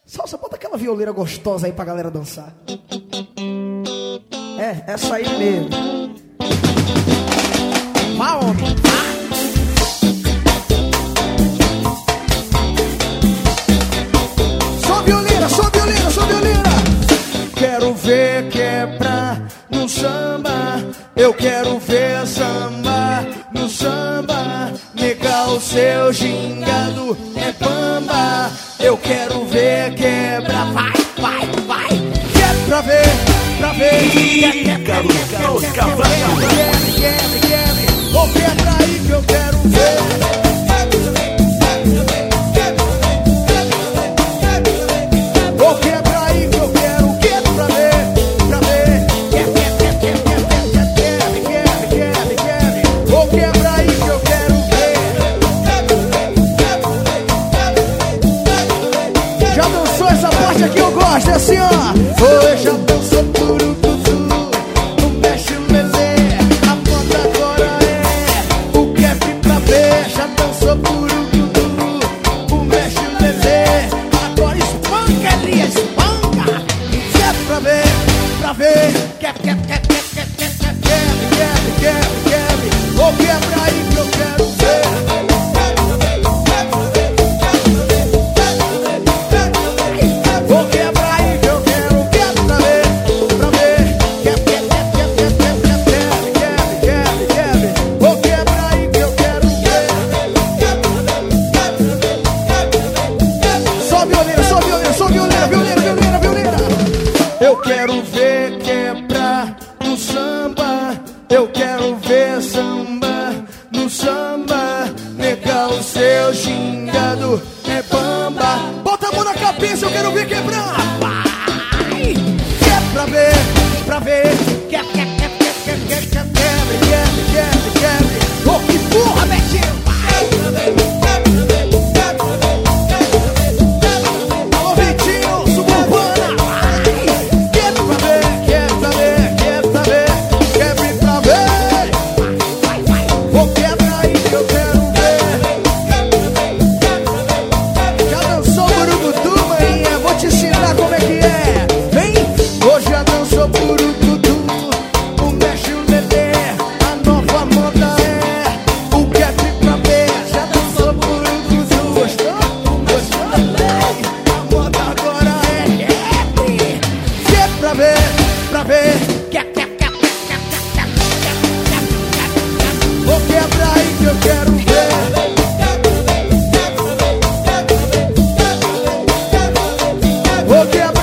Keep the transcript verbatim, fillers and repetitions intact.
Salsa, bota aquela violeira gostosa aí pra galera dançar. É, essa aí mesmo. Vá, homem, vá. Só violeira, só violeira, só violeira. Quero ver quebrar no samba. Eu quero ver samba no samba. Negar o seu gingado é bamba. Eu quero ver quebrar. Vai, vai, vai. Quer pra ver, pra ver. Quer, quer, quer, quer, quer, quer, quer, quer. Ou quebra aí que eu quero ver. Ou quebra aí que eu quero. Quer pra ver, pra ver. Quer, quer, quer, quer, quer, quer, quer, quer, quer, quer. Ou quebra aí que eu quero ver. Já dançou essa parte aqui, eu gosto, é assim, ó. Oi, já dançou turucutu, não mexe o lelê. A moda agora é o cap pra ver. Já dançou turucutu, não mexe o lelê. Agora espanca ali, espanca. Quer pra ver, pra ver. Quer, quer, quer, quer, quer, quer, quer, quer, quer, quer. Ou quebra aí que eu quero ver. Ou quebra aí que eu quero, quero pra ver, pra ver. Quer, quer, quer, quer, quer, quer, quer, quer, quer. Ou quebra aí que eu quero ver. Só violeira, só violeira, só violeira, violeira, violeira, violeira. Eu quero ver quebrar no samba. Eu quero ver samba no samba. Negar o seu gingado é bamba. Bota a mão na cabeça, eu quero ver quebrar. Vai! Quer pra ver, pra ver. Quer, quer, quer, quer, quer, quer, quer, quebre, quebre, quebre, quebre. Oh, que porra, Betinho! Alô, Vitinho, suburbana! Vai! Quer pra ver, quer pra ver, quer pra ver. Quebre pra ver. Vai, vai, vai. Oh, quebra aí que eu quero ver. Já dançou Burugutu, maninha? Vou te ensinar como é que é. Vem! Hoje já dançou Burugutu, o mexe o lelê. A nova moda é o cap pra ver. Já dançou Burugutu, gostou? Gostou? A moda agora é rap. Quer pra ver, pra ver. Quer, quer, quer, quer, quer, quer, quer, quer. Vou quebrar aí que eu quero ver. Vou quebrar.